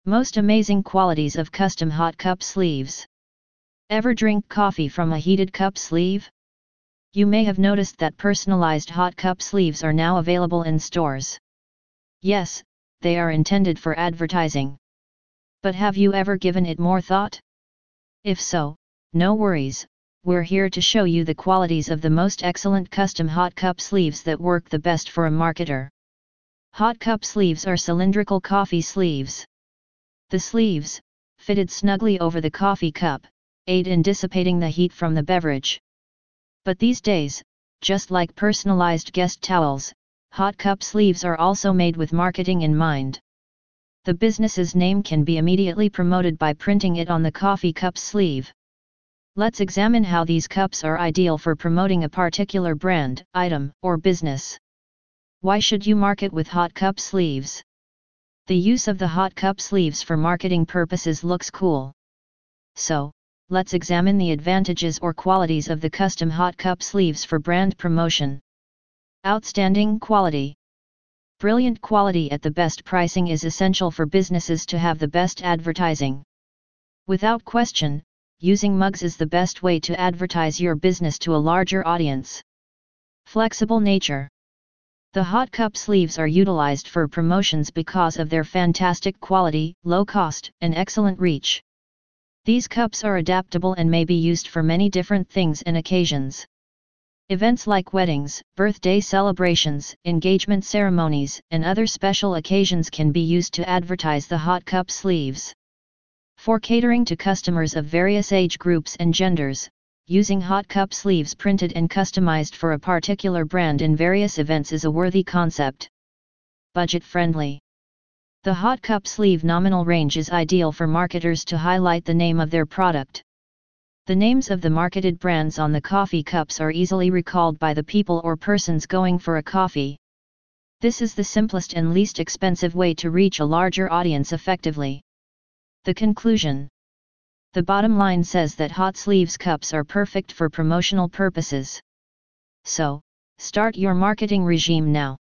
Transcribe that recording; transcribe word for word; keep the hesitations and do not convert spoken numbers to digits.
Most amazing qualities of custom hot cup sleeves. Ever drink coffee from a heated cup sleeve? You may have noticed that personalized hot cup sleeves are now available in stores. Yes, they are intended for advertising. But have you ever given it more thought? If so, no worries, we're here to show you the qualities of the most excellent custom hot cup sleeves that work the best for a marketer. Hot cup sleeves are cylindrical coffee sleeves. The sleeves, fitted snugly over the coffee cup, aid in dissipating the heat from the beverage. But these days, just like personalized guest towels, hot cup sleeves are also made with marketing in mind. The business's name can be immediately promoted by printing it on the coffee cup sleeve. Let's examine how these cups are ideal for promoting a particular brand, item, or business. Why should you market with hot cup sleeves? The use of the hot cup sleeves for marketing purposes looks cool. So, let's examine the advantages or qualities of the custom hot cup sleeves for brand promotion. Outstanding quality. Brilliant quality at the best pricing is essential for businesses to have the best advertising. Without question, using mugs is the best way to advertise your business to a larger audience. Flexible nature. The hot cup sleeves are utilized for promotions because of their fantastic quality, low cost, and excellent reach. These cups are adaptable and may be used for many different things and occasions. Events like weddings, birthday celebrations, engagement ceremonies, and other special occasions can be used to advertise the hot cup sleeves. For catering to customers of various age groups and genders, using hot cup sleeves printed and customized for a particular brand in various events is a worthy concept. Budget-friendly. The hot cup sleeve nominal range is ideal for marketers to highlight the name of their product. The names of the marketed brands on the coffee cups are easily recalled by the people or persons going for a coffee. This is the simplest and least expensive way to reach a larger audience effectively. The conclusion. The bottom line says that hot sleeves cups are perfect for promotional purposes. So, start your marketing regime now.